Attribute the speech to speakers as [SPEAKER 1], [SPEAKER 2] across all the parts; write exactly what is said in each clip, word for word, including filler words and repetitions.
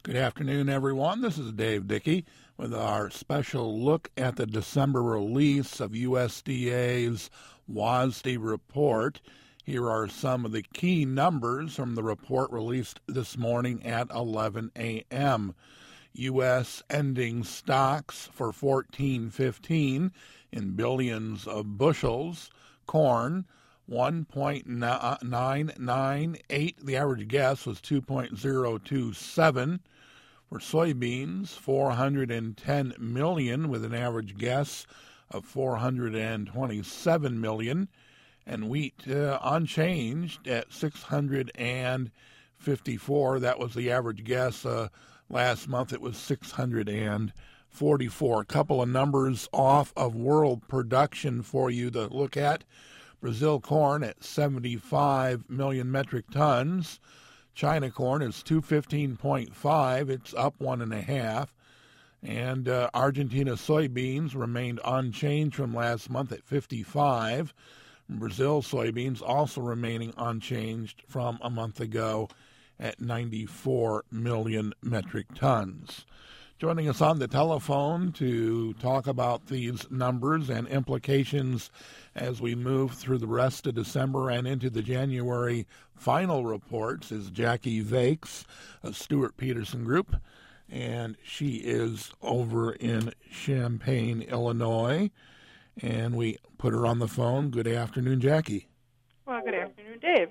[SPEAKER 1] Good afternoon, everyone. This is Dave Dickey with our special look at the December release of U S D A's W S D report. Here are some of the key numbers from the report released this morning at eleven a.m. U S ending stocks for fourteen fifteen in billions of bushels. Corn, one point nine nine eight. The average guess was two point zero two seven. For soybeans, four hundred ten million with an average guess of four hundred twenty-seven million. And wheat uh, unchanged at six hundred fifty-four. That was the average guess. Uh, last month it was six hundred forty-four. A couple of numbers off of world production for you to look at. Brazil corn at seventy-five million metric tons. China corn is two fifteen point five. It's up one and a half. And uh, Argentina soybeans remained unchanged from last month at fifty-five. Brazil soybeans also remaining unchanged from a month ago at ninety-four million metric tons. Joining us on the telephone to talk about these numbers and implications as we move through the rest of December and into the January final reports is Jackie Vakes of Stewart Peterson Group, and she is over in Champaign, Illinois, and we put her on the phone. Good afternoon, Jackie.
[SPEAKER 2] Well, good afternoon, Dave.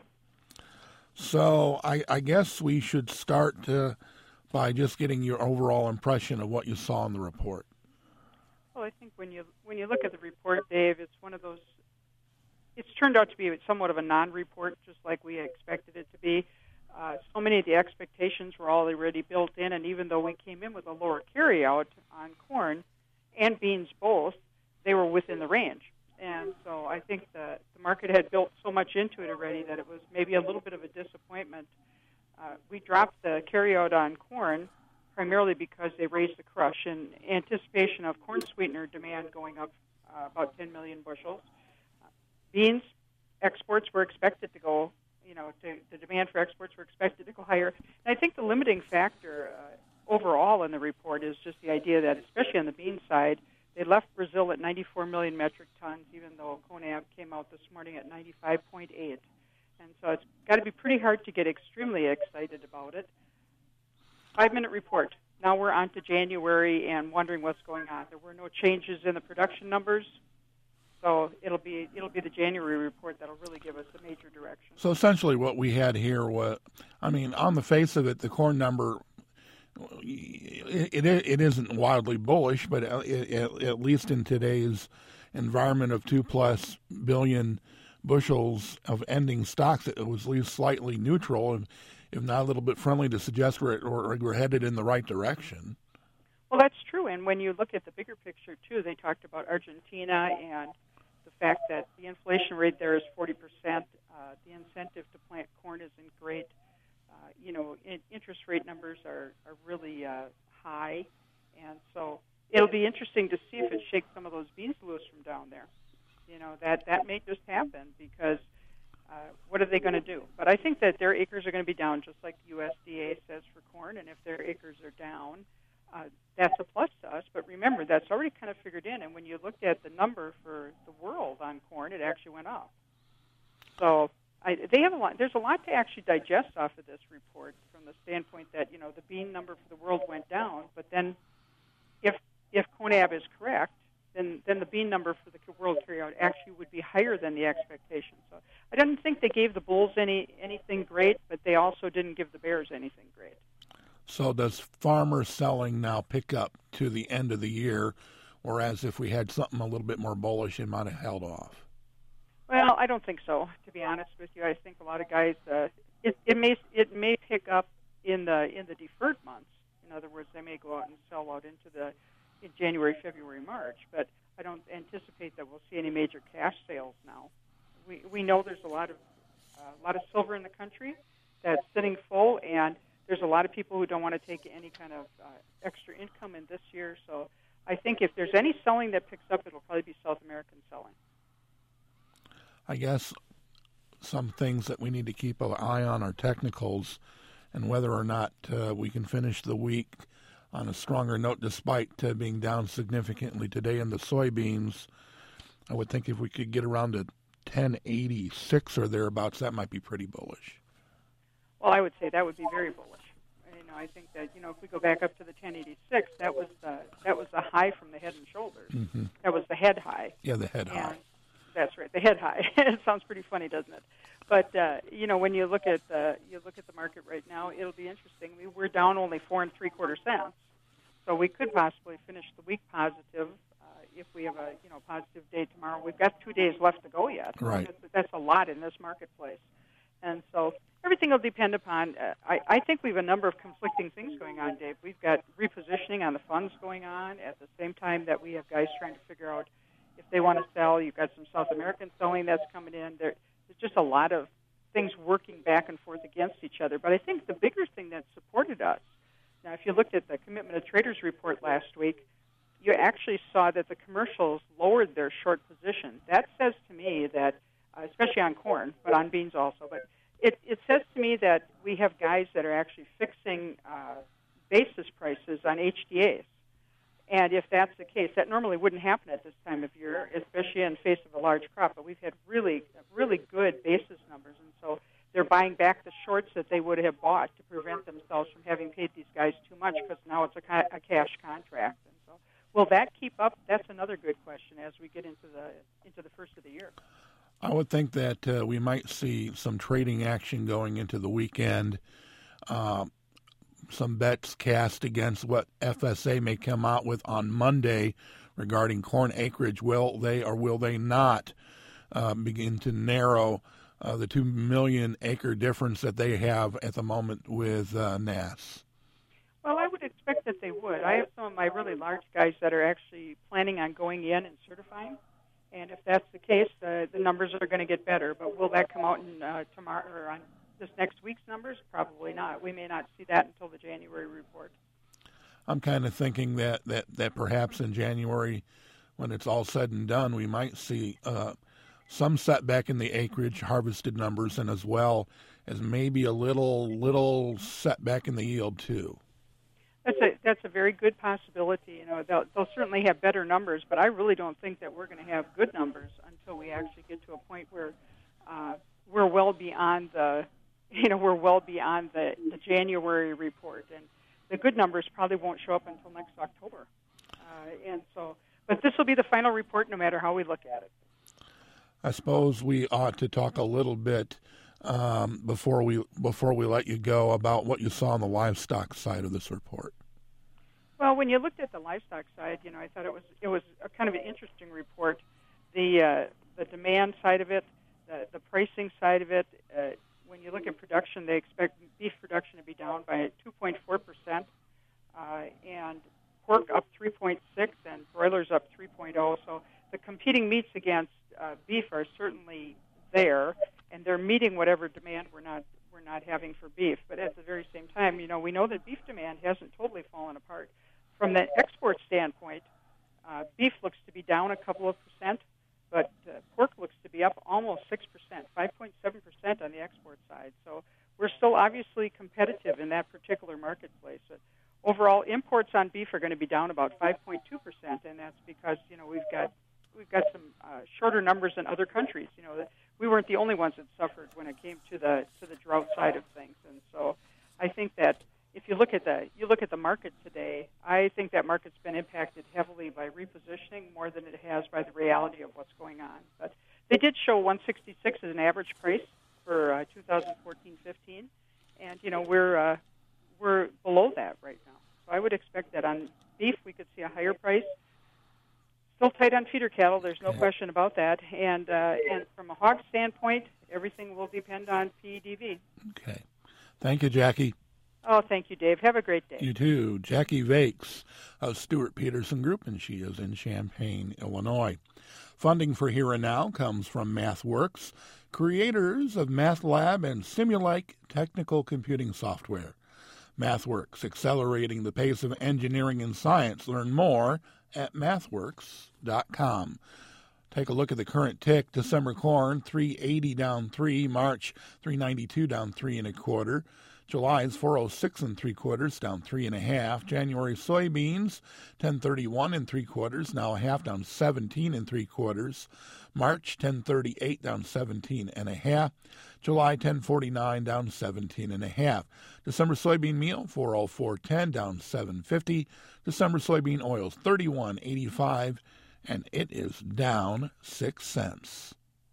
[SPEAKER 1] So I, I guess we should start uh, by just getting your overall impression of what you saw in the report.
[SPEAKER 2] Well, I think when you when you look at the report, Dave, it's one of those. It's turned out to be somewhat of a non-report, just like we expected it to be. Uh, so many of the expectations were already built in, and even though we came in with a lower carryout on corn and beans both, they were within the range. And so I think the, the market had built so much into it already that it was maybe a little bit of a disappointment. Uh, we dropped the carryout on corn primarily because they raised the crush in anticipation of corn sweetener demand going up uh, about ten million bushels. Uh, beans exports were expected to go, you know, to, the demand for exports were expected to go higher. And I think the limiting factor uh, overall in the report is just the idea that, especially on the bean side, they left Brazil at ninety-four million metric tons, even though CONAB came out this morning at ninety-five point eight. And so it's got to be pretty hard to get extremely excited about it. Five-minute report. Now we're on to January and wondering what's going on. There were no changes in the production numbers, so it'll be it'll be the January report that'll really give us a major direction.
[SPEAKER 1] So essentially what we had here was, I mean, on the face of it, the corn number, it, it, it isn't wildly bullish, but it, it, at least in today's environment of two-plus billion bushels of ending stocks, it was at least slightly neutral, and if not a little bit friendly, to suggest we're, we're, we're headed in the right direction.
[SPEAKER 2] Well, that's true, and when you look at the bigger picture, too, they talked about Argentina and the fact that the inflation rate there is forty percent. Uh, the incentive to plant corn isn't great. Uh, you know, in, interest rate numbers are, are really uh, high, and so it'll be interesting to see if it shakes some of those beans loose from down there. You know, that, that may just happen because uh, what are they going to do? But I think that their acres are going to be down, just like the U S D A says for corn, and if their acres are down, uh, that's a plus to us. But remember, that's already kind of figured in, and when you looked at the number for the world on corn, it actually went up. So I, they have a lot. There's a lot to actually digest off of this report from the standpoint that, you know, the bean number for the world went down, but then if if CONAB is correct, then then the bean number for the world carryout actually would be higher than the expectation. So I don't think they gave the bulls any anything great, but they also didn't give the bears anything great.
[SPEAKER 1] So does farmer selling now pick up to the end of the year, whereas if we had something a little bit more bullish, it might have held off?
[SPEAKER 2] Well, I don't think so, to be honest with you. I think a lot of guys, uh, it, it may it may pick up in the in the deferred months. In other words, they may go out and sell out into the in January, February, March, but I don't anticipate that we'll see any major cash sales now. We we know there's a lot of uh, a lot of silver in the country that's sitting full, and there's a lot of people who don't want to take any kind of uh, extra income in this year. So I think if there's any selling that picks up, it'll probably be South American selling.
[SPEAKER 1] I guess some things that we need to keep an eye on are technicals, and whether or not uh, we can finish the week on a stronger note despite uh, being down significantly today in the soybeans. I would think if we could get around to ten eighty-six or thereabouts, that might be pretty bullish.
[SPEAKER 2] Well, I would say that would be very bullish. You know, I think that, you know, if we go back up to the ten eighty-six, that was the that was the high from the head and shoulders.
[SPEAKER 1] Mm-hmm.
[SPEAKER 2] That was the head high.
[SPEAKER 1] Yeah, the head
[SPEAKER 2] and
[SPEAKER 1] high.
[SPEAKER 2] That's right, the head high. It sounds pretty funny, doesn't it? But uh, you know, when you look at the you look at the market right now, it'll be interesting. We, we're down only four and three quarter cents, so we could possibly finish the week positive uh, if we have a you know positive day tomorrow. We've got two days left to go yet.
[SPEAKER 1] Right.
[SPEAKER 2] That's, that's a lot in this marketplace, and so everything will depend upon. Uh, I, I think we have a number of conflicting things going on, Dave. We've got repositioning on the funds going on at the same time that we have guys trying to figure out if they want to sell. You've got some South American selling that's coming in. There, there's just a lot of things working back and forth against each other. But I think the bigger thing that supported us, now if you looked at the Commitment of Traders report last week, you actually saw that the commercials lowered their short position. That says to me that, uh, especially on corn, but on beans also, but it, it says to me that we have guys that are actually fixing uh, basis prices on H D As. And if that's the case, that normally wouldn't happen at this time of year, especially in face of a large crop. But we've had really, really good basis numbers, and so they're buying back the shorts that they would have bought to prevent themselves from having paid these guys too much, because now it's a, ca- a cash contract. And so, will that keep up? That's another good question as we get into the into the first of the year.
[SPEAKER 1] I would think that uh, we might see some trading action going into the weekend. Uh, some bets cast against what F S A may come out with on Monday regarding corn acreage. Will they or will they not uh, begin to narrow uh, the two million acre difference that they have at the moment with uh, N A S?
[SPEAKER 2] Well, I would expect that they would. I have some of my really large guys that are actually planning on going in and certifying. And if that's the case, uh, the numbers are going to get better. But will that come out in uh, tomorrow or on this next week's numbers? Probably not. We may not see that until the January report.
[SPEAKER 1] I'm kind of thinking that, that, that perhaps in January, when it's all said and done, we might see uh, some setback in the acreage harvested numbers, and as well as maybe a little little setback in the yield too.
[SPEAKER 2] That's a that's a very good possibility. You know, they'll they'll certainly have better numbers, but I really don't think that we're going to have good numbers until we actually get to a point where uh, we're well beyond the, you know, we're well beyond the, the January report, and the good numbers probably won't show up until next October. Uh, and so, but this will be the final report, no matter how we look at it.
[SPEAKER 1] I suppose we ought to talk a little bit um, before we before we let you go about what you saw on the livestock side of this report.
[SPEAKER 2] Well, when you looked at the livestock side, you know, I thought it was it was a kind of an interesting report. The uh, the demand side of it, the, the pricing side of it. Uh, when you look at production, they expect beef production to be down by two point four percent, uh, and pork up three point six, and broilers up three point oh. So the competing meats against uh, beef are certainly there, and they're meeting whatever demand we're not we're not having for beef. But at the very same time, you know, we know that beef demand hasn't totally fallen apart. From the export standpoint, uh, beef looks to be down a couple of percent, but uh, pork looks to be up almost six percent, five point seven percent on the export side. So we're still obviously competitive in that particular marketplace. Uh, overall, imports on beef are going to be down about five point two percent, and that's because, you know, we've got we've got some uh, shorter numbers in other countries. You know, we weren't the only ones that suffered when it came to the to the drought side of things, and so I think that if you look at the you look at the market today, I think that market's been impacted heavily by repositioning more than it has by the reality of what's going on. But they did show one sixty-six as an average price for uh, twenty fourteen fifteen, and you know we're uh, we're below that right now. So I would expect that on beef we could see a higher price. Still tight on feeder cattle, there's no question about that. And uh, and from a hog standpoint, everything will depend on P E D V.
[SPEAKER 1] Okay. Thank you, Jackie.
[SPEAKER 2] Oh, thank you, Dave. Have a great day.
[SPEAKER 1] You too. Jackie Vakes of Stewart Peterson Group, and she is in Champaign, Illinois. Funding for Here and Now comes from MathWorks, creators of MathLab and Simulink technical computing software. MathWorks, accelerating the pace of engineering and science. Learn more at mathworks dot com. Take a look at the current tick. December corn, three eighty down three. March, three ninety-two down three and a quarter. July is four oh six and three quarters, down three and a half. January soybeans, ten thirty-one and three quarters, now a half, down seventeen and three quarters. March, ten thirty-eight, down seventeen and a half. July, ten forty-nine, down seventeen and a half. December soybean meal, four oh four ten, down seven fifty. December soybean oils, thirty-one eighty-five, and it is down six cents.